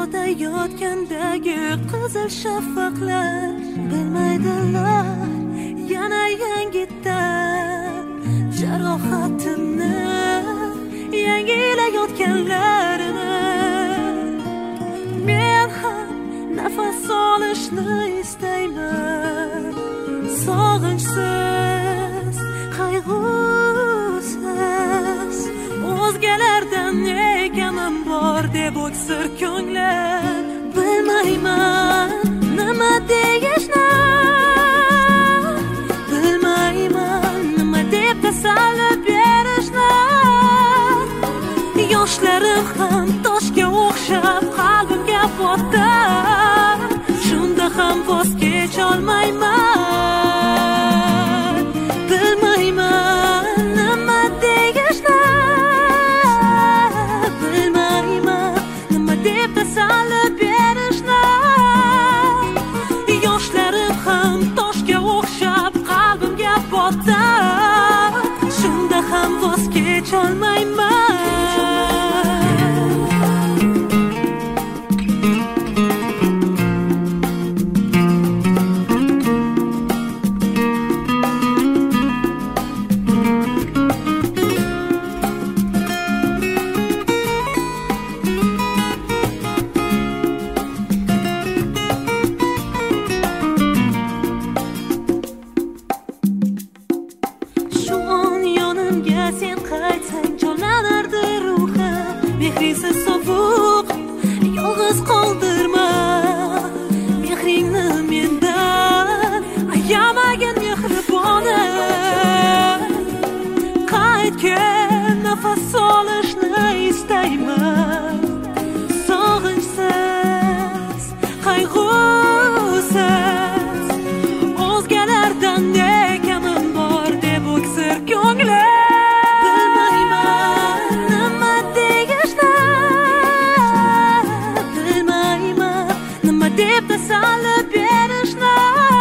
yotgandagi qizil shafaqlar bilmaydilar yana yangitdan jarohatimni yangilayotganlarini. Men ham nafas olishni istayman, sog'inchsiz, qayg'usiz. O'zgalardan egamim bor deb o'ksir ko'nglim. Bilmayman nima deyishni, bilmayman nima deb tasalli berishni. Yoshlarim ham toshga o'xshab qalbimga botdi, shunda ham voz kecholmayman. Bilmayman nima deyishni, bilmayman nima deb tasalli berishni. Yoshlarim ham toshga o'xshab qalbimga botdi, shunda ham voz kecholmayman. Sen qaytsang jonlanardi ruhim, mehrisiz sovuq yolg'iz qoldirma. Mehringni mendan ayamagin mehribonim. Qaytgin, nafas olishni istayman, sog'inchsiz, qayg'usiz. O'zgalardan egamim bor deb o'ksir ko'nglim. Deb tasalli berishni.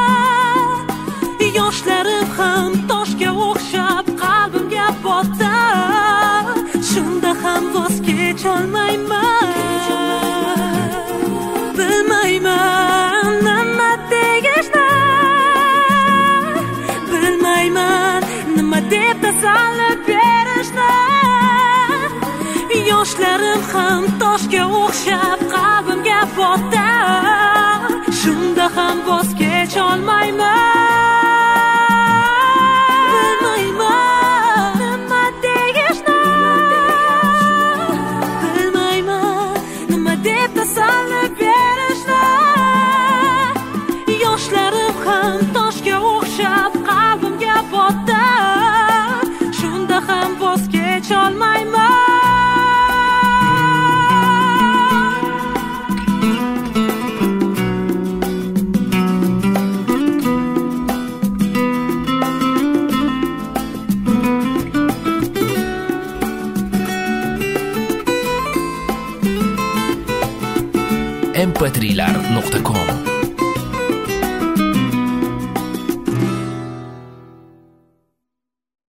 Yoshlarim ham toshga o'xshab qalbimga botdi, shunda ham voz kecholmayman. Bilmayman nima deyishni, bilmayman nima deb tasalli berishni. Yoshlarim ham toshga o'xshab qalbimga botdi, shunda ham voz kecholmayman. Bilmayman nima deyishni, bilmayman nima deb tasalli berishni. Yoshlarim ham toshga o'xshab qalbimga botdi, shunda ham voz kecholmayman. mp3lar.com